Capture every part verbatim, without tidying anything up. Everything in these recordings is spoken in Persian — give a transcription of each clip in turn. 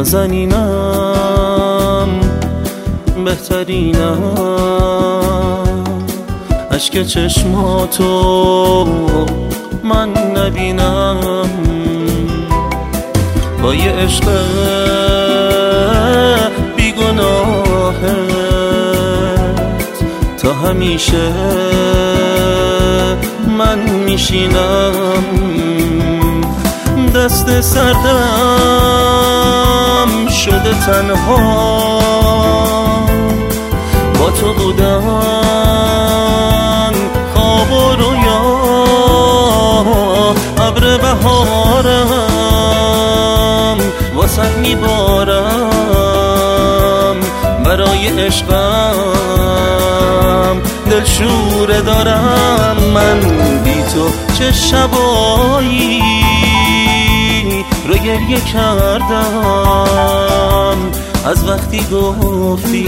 نازنینم بهترینم، اشک چشماتو من نبینم، با یه عشق بیگناهت تا همیشه من میشینم. دست سردم شده تنها، با تو بودن خواب و رویا، ابر بهارم واسه میبارم، برای عشقم دلشوره دارم. من بی تو چه شبایی رو گریه کردم، از وقتی گفتی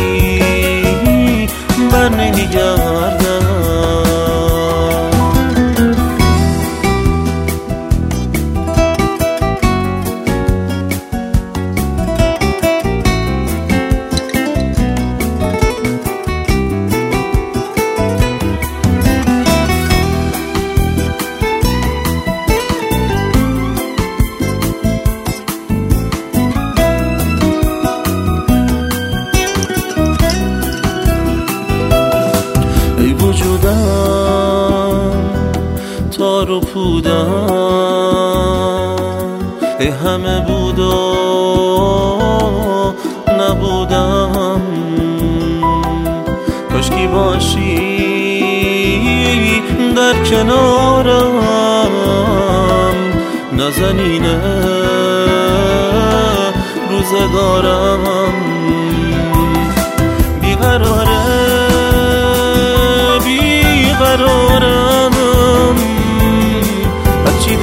بر نمیگردم. تار و پودم ای همه بود و نبودم، کاشکی باشی در کنارم، نازنینه روزگارم. بیقراره بیقرارم، هرچی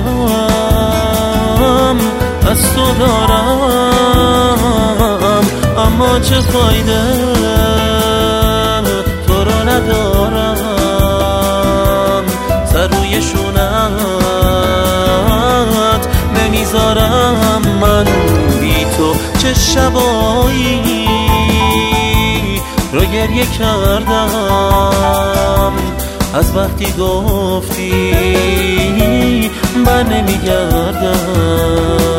دارم از تو دارم، اما چه فایده تو رو ندارم، سر روی شونت نمیذارم. من بی تو چه شبایی رو گریه کردم، از وقتی گفتی بر نمیگردم.